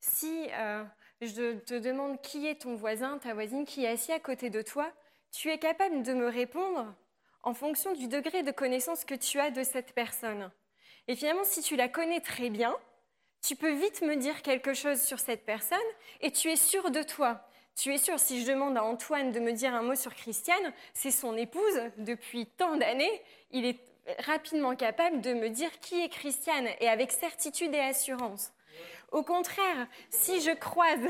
Si je te demande qui est ton voisin, ta voisine qui est assis à côté de toi, tu es capable de me répondre en fonction du degré de connaissance que tu as de cette personne. Et finalement, si tu la connais très bien, tu peux vite me dire quelque chose sur cette personne et tu es sûr de toi. Tu es sûr, si je demande à Antoine de me dire un mot sur Christiane, c'est son épouse depuis tant d'années, il est rapidement capable de me dire qui est Christiane et avec certitude et assurance. Au contraire, si je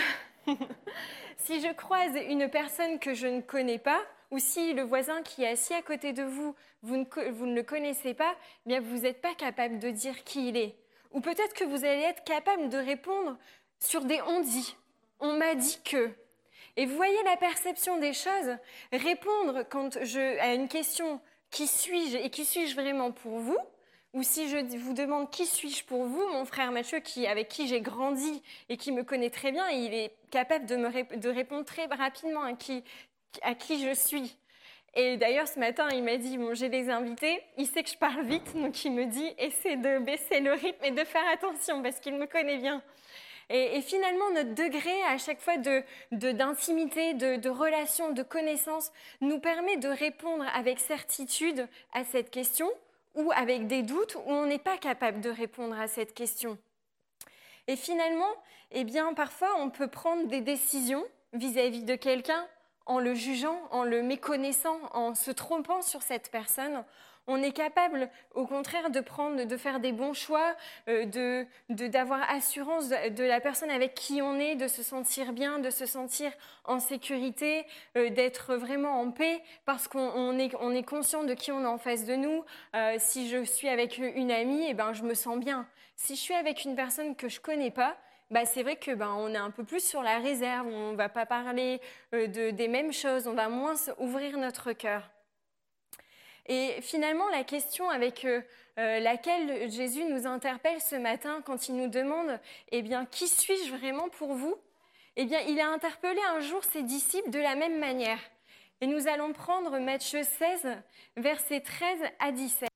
croise une personne que je ne connais pas, ou si le voisin qui est assis à côté de vous, vous ne le connaissez pas, eh bien vous n'êtes pas capable de dire qui il est. Ou peut-être que vous allez être capable de répondre sur des on-dit. On m'a dit que. Et vous voyez la perception des choses. Répondre à une question « qui suis-je » et « qui suis-je vraiment pour vous ?» ou si je vous demande « qui suis-je pour vous ?» mon frère Mathieu, avec qui j'ai grandi et qui me connaît très bien, il est capable de répondre très rapidement à qui je suis. Et d'ailleurs, ce matin, il m'a dit, bon, j'ai des invités, il sait que je parle vite, donc il me dit, essaie de baisser le rythme et de faire attention, parce qu'il me connaît bien. Et finalement, notre degré, à chaque fois, d'intimité, de relation, de connaissance, nous permet de répondre avec certitude à cette question, ou avec des doutes, où on n'est pas capable de répondre à cette question. Et finalement, eh bien, parfois, on peut prendre des décisions vis-à-vis de quelqu'un, en le jugeant, en le méconnaissant, en se trompant sur cette personne. On est capable, au contraire, de faire des bons choix, d'avoir assurance de la personne avec qui on est, de se sentir bien, de se sentir en sécurité, d'être vraiment en paix, parce qu'on est conscient de qui on est en face de nous. Si je suis avec une amie, eh ben, je me sens bien. Si je suis avec une personne que je connais pas, c'est vrai que on est un peu plus sur la réserve, on ne va pas parler des mêmes choses, on va moins ouvrir notre cœur. Et finalement, la question avec laquelle Jésus nous interpelle ce matin quand il nous demande « Eh bien, qui suis-je vraiment pour vous ?» Eh bien, il a interpellé un jour ses disciples de la même manière. Et nous allons prendre Matthieu 16, versets 13 à 17.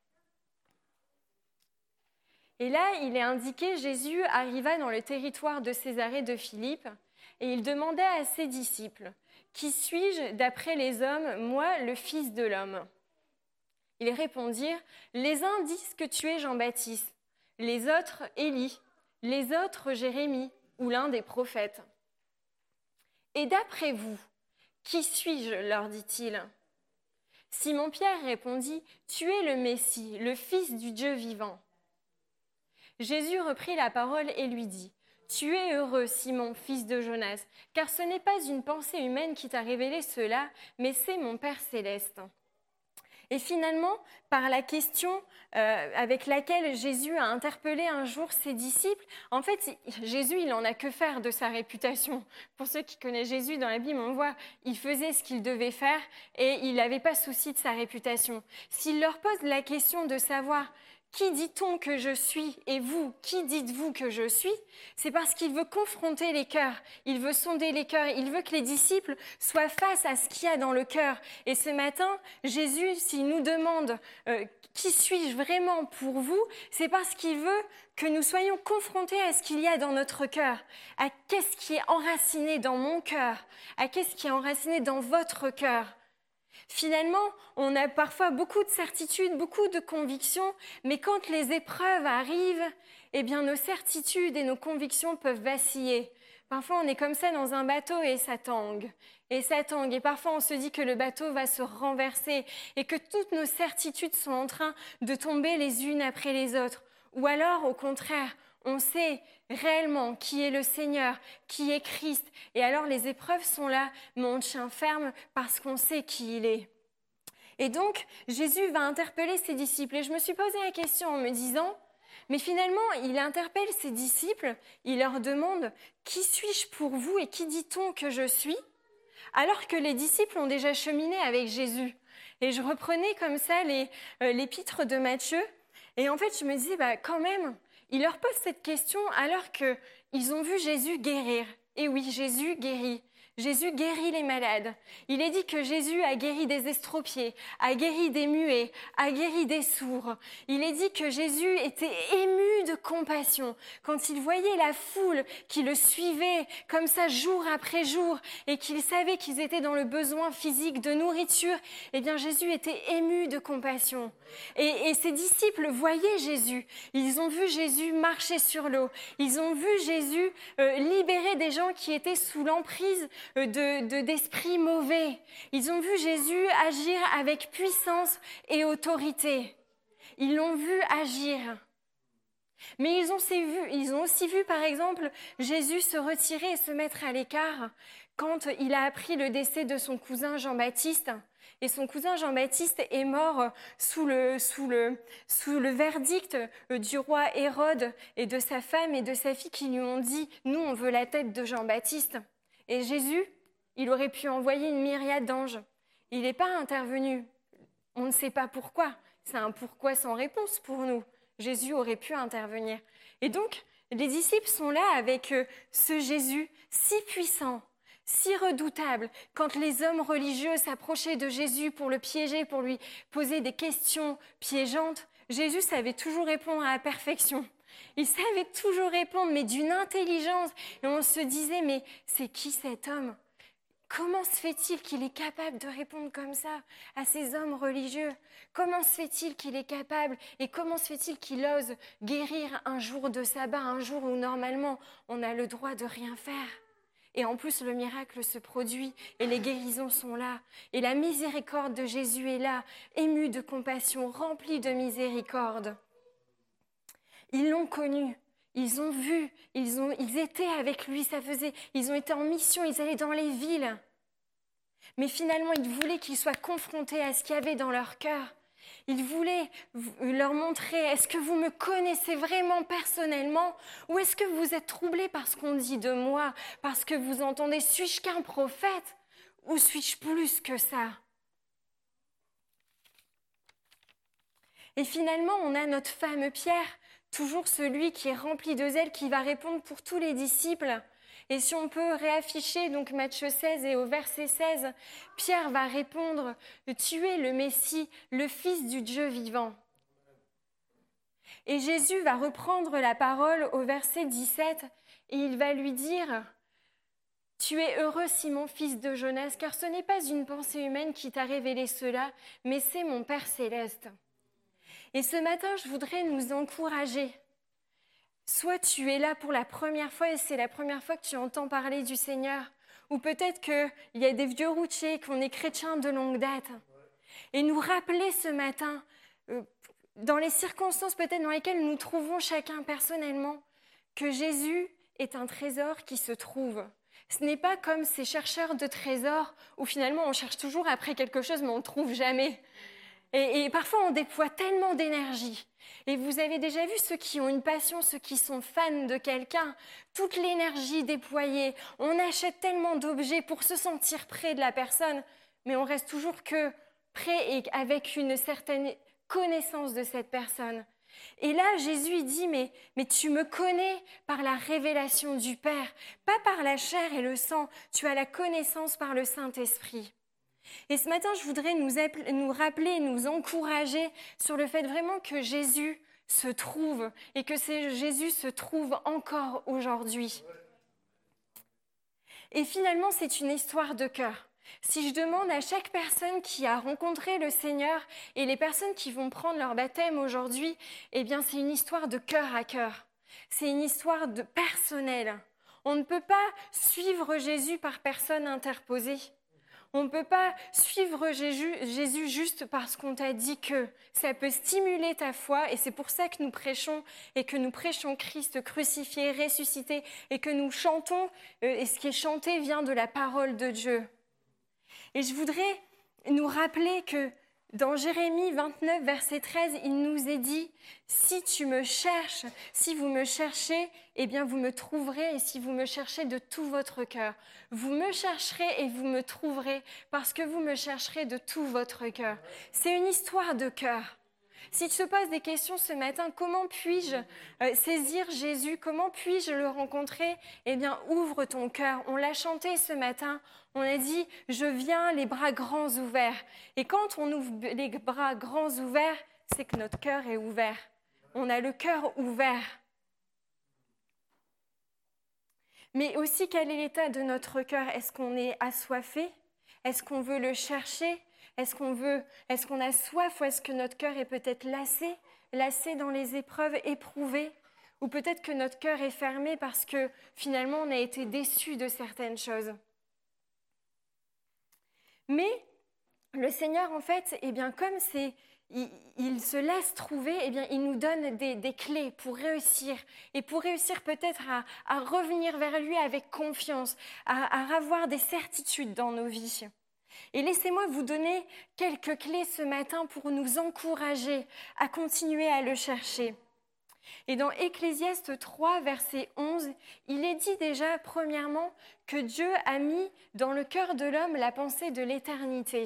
Et là, il est indiqué, Jésus arriva dans le territoire de Césarée de Philippe et il demanda à ses disciples, « Qui suis-je d'après les hommes, moi, le Fils de l'homme ?» Ils répondirent, « Les uns disent que tu es Jean-Baptiste, les autres Élie, les autres Jérémie ou l'un des prophètes. » Et d'après vous, qui suis-je, leur dit-il. Simon-Pierre répondit, « Tu es le Messie, le Fils du Dieu vivant. » Jésus reprit la parole et lui dit, « Tu es heureux, Simon, fils de Jonas, car ce n'est pas une pensée humaine qui t'a révélé cela, mais c'est mon Père céleste. » Et finalement, par la question avec laquelle Jésus a interpellé un jour ses disciples, en fait, Jésus, il n'en a que faire de sa réputation. Pour ceux qui connaissent Jésus dans la Bible, on voit, il faisait ce qu'il devait faire et il n'avait pas souci de sa réputation. S'il leur pose la question de savoir « Qui dit-on que je suis et vous, qui dites-vous que je suis ?» C'est parce qu'il veut confronter les cœurs, il veut sonder les cœurs, il veut que les disciples soient face à ce qu'il y a dans le cœur. Et ce matin, Jésus, s'il nous demande « Qui suis-je vraiment pour vous ?» c'est parce qu'il veut que nous soyons confrontés à ce qu'il y a dans notre cœur, à qu'est-ce qui est enraciné dans mon cœur, à qu'est-ce qui est enraciné dans votre cœur. Finalement, on a parfois beaucoup de certitudes, beaucoup de convictions, mais quand les épreuves arrivent, eh bien nos certitudes et nos convictions peuvent vaciller. Parfois, on est comme ça dans un bateau et ça tangue. Et ça tangue. Et parfois, on se dit que le bateau va se renverser et que toutes nos certitudes sont en train de tomber les unes après les autres. Ou alors, au contraire, on sait réellement qui est le Seigneur, qui est Christ. Et alors les épreuves sont là, mais on tient ferme parce qu'on sait qui il est. Et donc, Jésus va interpeller ses disciples. Et je me suis posé la question en me disant, mais finalement, il interpelle ses disciples, il leur demande, « Qui suis-je pour vous et qui dit-on que je suis ?» alors que les disciples ont déjà cheminé avec Jésus. Et je reprenais comme ça l'épître de Matthieu. Et en fait, je me disais, quand même, il leur pose cette question alors qu'ils ont vu Jésus guérir. Et oui, Jésus guérit. Jésus guérit les malades. Il est dit que Jésus a guéri des estropiés, a guéri des muets, a guéri des sourds. Il est dit que Jésus était ému de compassion quand il voyait la foule qui le suivait comme ça jour après jour et qu'il savait qu'ils étaient dans le besoin physique de nourriture. Eh bien, Jésus était ému de compassion. Et ses disciples voyaient Jésus. Ils ont vu Jésus marcher sur l'eau. Ils ont vu Jésus libérer des gens qui étaient sous l'emprise d'esprits mauvais. Ils ont vu Jésus agir avec puissance et autorité. Ils l'ont vu agir. Mais ils ont aussi vu, par exemple, Jésus se retirer et se mettre à l'écart quand il a appris le décès de son cousin Jean-Baptiste. Et son cousin Jean-Baptiste est mort sous le verdict du roi Hérode et de sa femme et de sa fille qui lui ont dit « Nous, on veut la tête de Jean-Baptiste ». Et Jésus, il aurait pu envoyer une myriade d'anges. Il n'est pas intervenu. On ne sait pas pourquoi. C'est un pourquoi sans réponse pour nous. Jésus aurait pu intervenir. Et donc, les disciples sont là avec ce Jésus si puissant, si redoutable. Quand les hommes religieux s'approchaient de Jésus pour le piéger, pour lui poser des questions piégeantes, Jésus savait toujours répondre à la perfection. Il savait toujours répondre, mais d'une intelligence. Et on se disait, mais c'est qui cet homme ? Comment se fait-il qu'il est capable de répondre comme ça à ces hommes religieux ? Comment se fait-il qu'il est capable et comment se fait-il qu'il ose guérir un jour de sabbat, un jour où normalement on a le droit de rien faire ? Et en plus, le miracle se produit et les guérisons sont là. Et la miséricorde de Jésus est là, ému de compassion, rempli de miséricorde. Ils l'ont connu, ils ont vu, ils étaient avec lui, ils ont été en mission, ils allaient dans les villes. Mais finalement, ils voulaient qu'ils soient confrontés à ce qu'il y avait dans leur cœur. Ils voulaient leur montrer, est-ce que vous me connaissez vraiment personnellement ou est-ce que vous êtes troublés par ce qu'on dit de moi, parce que vous entendez, suis-je qu'un prophète ou suis-je plus que ça ? Et finalement, on a notre fameux Pierre, toujours celui qui est rempli de zèle, qui va répondre pour tous les disciples. Et si on peut réafficher donc Matthieu 16 et au verset 16, Pierre va répondre « Tu es le Messie, le Fils du Dieu vivant ». Et Jésus va reprendre la parole au verset 17 et il va lui dire « Tu es heureux Simon, fils de Jonas, car ce n'est pas une pensée humaine qui t'a révélé cela, mais c'est mon Père céleste ». Et ce matin, je voudrais nous encourager. Soit tu es là pour la première fois et c'est la première fois que tu entends parler du Seigneur, ou peut-être qu'il y a des vieux routiers, qu'on est chrétiens de longue date. Et nous rappeler ce matin, dans les circonstances peut-être dans lesquelles nous nous trouvons chacun personnellement, que Jésus est un trésor qui se trouve. Ce n'est pas comme ces chercheurs de trésors où finalement on cherche toujours après quelque chose mais on ne trouve jamais. Et parfois, on déploie tellement d'énergie. Et vous avez déjà vu ceux qui ont une passion, ceux qui sont fans de quelqu'un, toute l'énergie déployée. On achète tellement d'objets pour se sentir près de la personne, mais on reste toujours que près et avec une certaine connaissance de cette personne. Et là, Jésus il dit, mais tu me connais par la révélation du Père, pas par la chair et le sang, tu as la connaissance par le Saint-Esprit. Et ce matin, je voudrais nous rappeler, nous encourager sur le fait vraiment que Jésus se trouve et que Jésus se trouve encore aujourd'hui. Et finalement, c'est une histoire de cœur. Si je demande à chaque personne qui a rencontré le Seigneur et les personnes qui vont prendre leur baptême aujourd'hui, eh bien, c'est une histoire de cœur à cœur. C'est une histoire de personnelle. On ne peut pas suivre Jésus par personne interposée. On ne peut pas suivre Jésus juste parce qu'on t'a dit que ça peut stimuler ta foi et c'est pour ça que nous prêchons et que nous prêchons Christ crucifié, ressuscité et que nous chantons et ce qui est chanté vient de la parole de Dieu. Et je voudrais nous rappeler que dans Jérémie 29, verset 13, il nous est dit « Si tu me cherches, si vous me cherchez, eh bien vous me trouverez et si vous me cherchez de tout votre cœur. Vous me chercherez et vous me trouverez parce que vous me chercherez de tout votre cœur. » C'est une histoire de cœur. Si tu te poses des questions ce matin, comment puis-je saisir Jésus? Comment puis-je le rencontrer? Eh bien, ouvre ton cœur. On l'a chanté ce matin. On a dit, je viens les bras grands ouverts. Et quand on ouvre les bras grands ouverts, c'est que notre cœur est ouvert. On a le cœur ouvert. Mais aussi, quel est l'état de notre cœur? Est-ce qu'on est assoiffé? Est-ce qu'on veut le chercher? Est-ce qu'on a soif ou est-ce que notre cœur est peut-être lassé dans les épreuves, éprouvé? Ou peut-être que notre cœur est fermé parce que finalement on a été déçu de certaines choses. Mais le Seigneur, en fait, eh bien, comme il se laisse trouver, eh bien, il nous donne des clés pour réussir. Et pour réussir peut-être à revenir vers lui avec confiance, à avoir des certitudes dans nos vies. Et laissez-moi vous donner quelques clés ce matin pour nous encourager à continuer à le chercher. Et dans Ecclésiaste 3, verset 11, il est dit déjà, premièrement, que Dieu a mis dans le cœur de l'homme la pensée de l'éternité.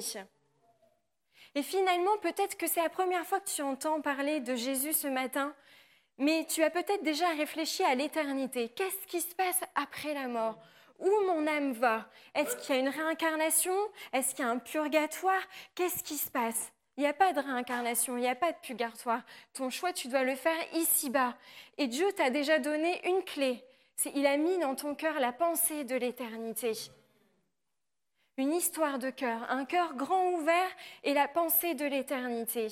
Et finalement, peut-être que c'est la première fois que tu entends parler de Jésus ce matin, mais tu as peut-être déjà réfléchi à l'éternité. Qu'est-ce qui se passe après la mort? Où mon âme va? Est-ce qu'il y a une réincarnation? Est-ce qu'il y a un purgatoire? Qu'est-ce qui se passe? Il n'y a pas de réincarnation, il n'y a pas de purgatoire. Ton choix, tu dois le faire ici-bas. Et Dieu t'a déjà donné une clé. Il a mis dans ton cœur la pensée de l'éternité. Une histoire de cœur, un cœur grand ouvert et la pensée de l'éternité.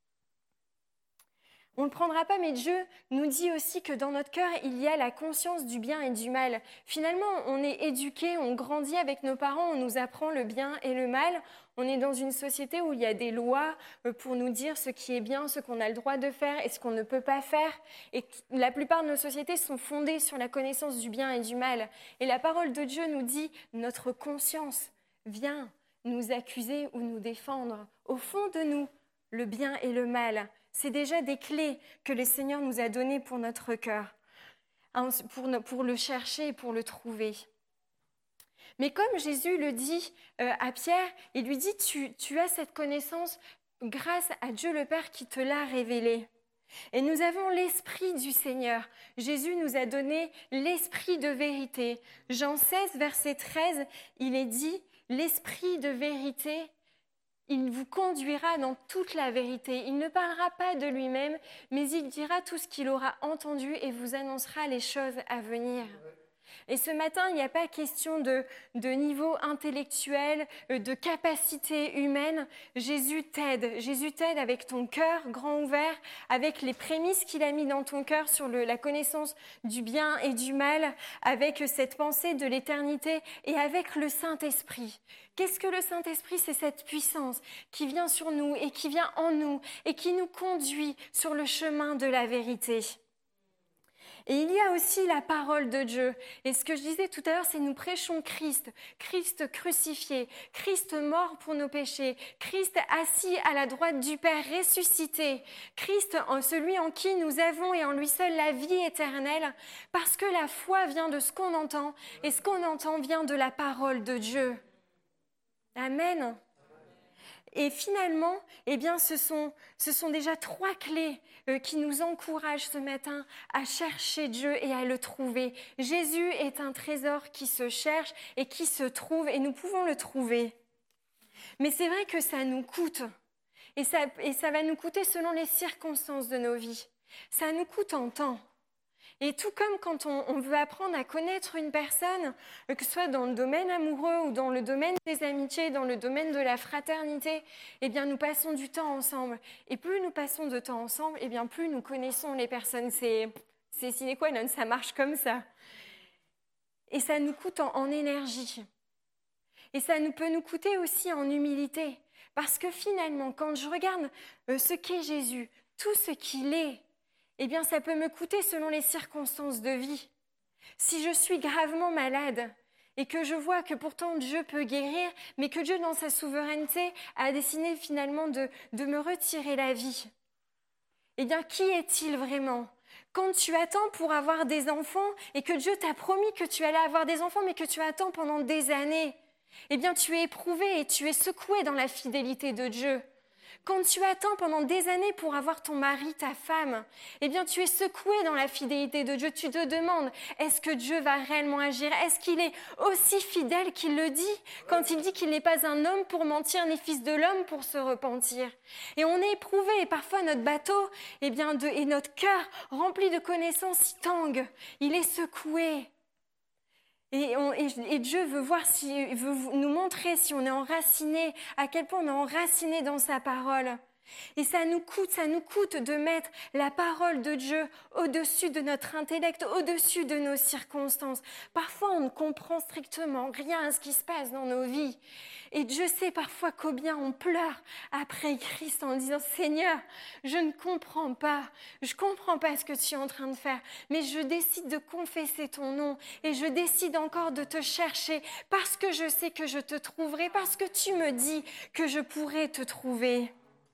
On ne le prendra pas, mais Dieu nous dit aussi que dans notre cœur, il y a la conscience du bien et du mal. Finalement, on est éduqué, on grandit avec nos parents, on nous apprend le bien et le mal. On est dans une société où il y a des lois pour nous dire ce qui est bien, ce qu'on a le droit de faire et ce qu'on ne peut pas faire. Et la plupart de nos sociétés sont fondées sur la connaissance du bien et du mal. Et la parole de Dieu nous dit, notre conscience vient nous accuser ou nous défendre. Au fond de nous, le bien et le mal. C'est déjà des clés que le Seigneur nous a données pour notre cœur, pour le chercher et pour le trouver. Mais comme Jésus le dit à Pierre, il lui dit, tu as cette connaissance grâce à Dieu le Père qui te l'a révélée. Et nous avons l'Esprit du Seigneur. Jésus nous a donné l'Esprit de vérité. Jean 16, verset 13, il est dit, l'Esprit de vérité, il vous conduira dans toute la vérité. Il ne parlera pas de lui-même, mais il dira tout ce qu'il aura entendu et vous annoncera les choses à venir. Et ce matin, il n'y a pas question de niveau intellectuel, de capacité humaine. Jésus t'aide. Jésus t'aide avec ton cœur grand ouvert, avec les prémices qu'il a mis dans ton cœur sur la connaissance du bien et du mal, avec cette pensée de l'éternité et avec le Saint-Esprit. Qu'est-ce que le Saint-Esprit? C'est cette puissance qui vient sur nous et qui vient en nous et qui nous conduit sur le chemin de la vérité. Et il y a aussi la parole de Dieu. Et ce que je disais tout à l'heure, c'est nous prêchons Christ, Christ crucifié, Christ mort pour nos péchés, Christ assis à la droite du Père, ressuscité, Christ celui en qui nous avons et en lui seul la vie éternelle, parce que la foi vient de ce qu'on entend et ce qu'on entend vient de la parole de Dieu. Amen. Et finalement, eh bien, ce sont déjà 3 clés qui nous encouragent ce matin à chercher Dieu et à le trouver. Jésus est un trésor qui se cherche et qui se trouve, et nous pouvons le trouver. Mais c'est vrai que ça nous coûte, et ça va nous coûter selon les circonstances de nos vies. Ça nous coûte en temps. Et tout comme quand on veut apprendre à connaître une personne, que ce soit dans le domaine amoureux ou dans le domaine des amitiés, dans le domaine de la fraternité, eh bien nous passons du temps ensemble. Et plus nous passons de temps ensemble, eh bien plus nous connaissons les personnes. C'est sine qua non, ça marche comme ça. Et ça nous coûte en énergie. Et ça peut nous coûter aussi en humilité. Parce que finalement, quand je regarde ce qu'est Jésus, tout ce qu'il est, eh bien, ça peut me coûter selon les circonstances de vie. Si je suis gravement malade et que je vois que pourtant Dieu peut guérir, mais que Dieu, dans sa souveraineté, a décidé finalement de me retirer la vie, eh bien, qui est-il vraiment ? Quand tu attends pour avoir des enfants et que Dieu t'a promis que tu allais avoir des enfants, mais que tu attends pendant des années, eh bien, tu es éprouvé et tu es secoué dans la fidélité de Dieu. Quand tu attends pendant des années pour avoir ton mari, ta femme, eh bien tu es secoué dans la fidélité de Dieu. Tu te demandes, est-ce que Dieu va réellement agir? Est-ce qu'il est aussi fidèle qu'il le dit quand il dit qu'il n'est pas un homme pour mentir, ni fils de l'homme pour se repentir? Et on est éprouvé, et parfois notre bateau et notre cœur rempli de connaissances, il tangue, il est secoué. Et Dieu veut nous montrer si on est enraciné, à quel point on est enraciné dans sa parole. Et ça nous coûte de mettre la parole de Dieu au-dessus de notre intellect, au-dessus de nos circonstances. Parfois, on ne comprend strictement rien à ce qui se passe dans nos vies. Et Dieu sait parfois combien on pleure après Christ en disant « Seigneur, je ne comprends pas. Je ne comprends pas ce que tu es en train de faire. Mais je décide de confesser ton nom et je décide encore de te chercher parce que je sais que je te trouverai, parce que tu me dis que je pourrai te trouver. »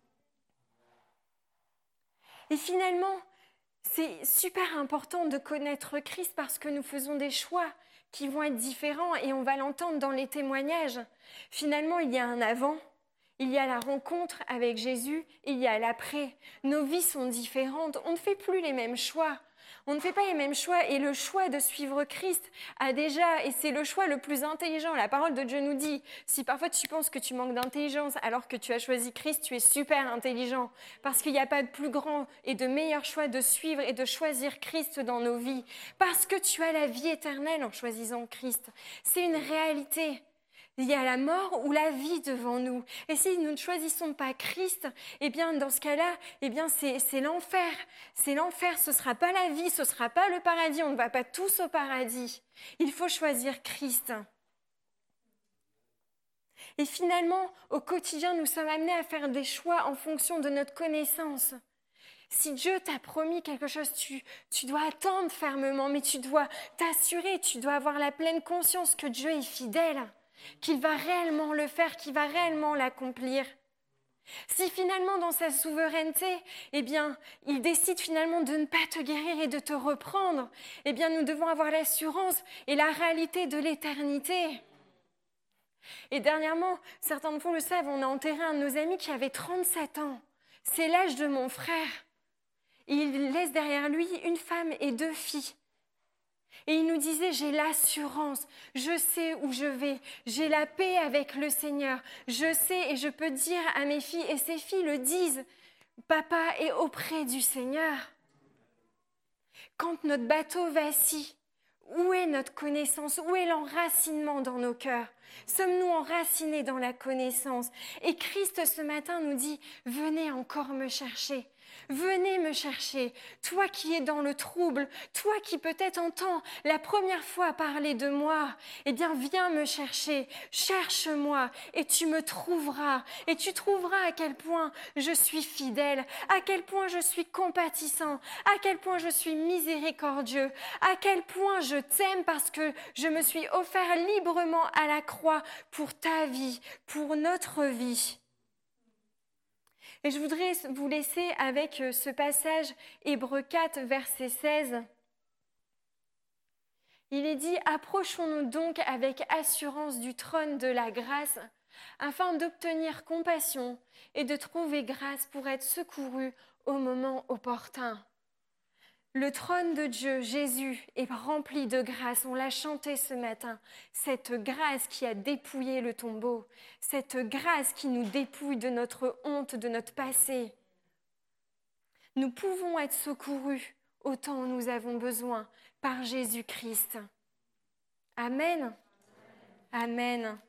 Et finalement, c'est super important de connaître Christ parce que nous faisons des choix qui vont être différents et on va l'entendre dans les témoignages. Finalement, il y a un avant, il y a la rencontre avec Jésus, il y a l'après. Nos vies sont différentes, on ne fait plus les mêmes choix. On ne fait pas les mêmes choix et le choix de suivre Christ et c'est le choix le plus intelligent. La parole de Dieu nous dit, si parfois tu penses que tu manques d'intelligence alors que tu as choisi Christ, tu es super intelligent parce qu'il n'y a pas de plus grand et de meilleur choix de suivre et de choisir Christ dans nos vies. Parce que tu as la vie éternelle en choisissant Christ. C'est une réalité. Il y a la mort ou la vie devant nous. Et si nous ne choisissons pas Christ, eh bien, dans ce cas-là, eh bien, c'est l'enfer. C'est l'enfer, ce ne sera pas la vie, ce ne sera pas le paradis. On ne va pas tous au paradis. Il faut choisir Christ. Et finalement, au quotidien, nous sommes amenés à faire des choix en fonction de notre connaissance. Si Dieu t'a promis quelque chose, tu dois attendre fermement, mais tu dois t'assurer, tu dois avoir la pleine conscience que Dieu est fidèle, qu'il va réellement le faire, qu'il va réellement l'accomplir. Si finalement dans sa souveraineté, eh bien, il décide finalement de ne pas te guérir et de te reprendre, eh bien, nous devons avoir l'assurance et la réalité de l'éternité. Et dernièrement, certains d'entre vous le savent, on a enterré un de nos amis qui avait 37 ans. C'est l'âge de mon frère. Il laisse derrière lui une femme et 2 filles. Et il nous disait, j'ai l'assurance, je sais où je vais, j'ai la paix avec le Seigneur, je sais et je peux dire à mes filles, et ces filles le disent, papa est auprès du Seigneur. Quand notre bateau vacille, où est notre connaissance? Où est l'enracinement dans nos cœurs? Sommes-nous enracinés dans la connaissance? Et Christ ce matin nous dit, venez encore me chercher. Venez me chercher, toi qui es dans le trouble, toi qui peut-être entends la première fois parler de moi, eh bien viens me chercher, cherche-moi et tu me trouveras. Et tu trouveras à quel point je suis fidèle, à quel point je suis compatissant, à quel point je suis miséricordieux, à quel point je t'aime parce que je me suis offert librement à la croix pour ta vie, pour notre vie. Et je voudrais vous laisser avec ce passage, Hébreux 4, verset 16. Il est dit « Approchons-nous donc avec assurance du trône de la grâce, afin d'obtenir compassion et de trouver grâce pour être secourus au moment opportun. » Le trône de Dieu, Jésus, est rempli de grâce. On l'a chanté ce matin. Cette grâce qui a dépouillé le tombeau. Cette grâce qui nous dépouille de notre honte, de notre passé. Nous pouvons être secourus autant nous avons besoin par Jésus-Christ. Amen. Amen.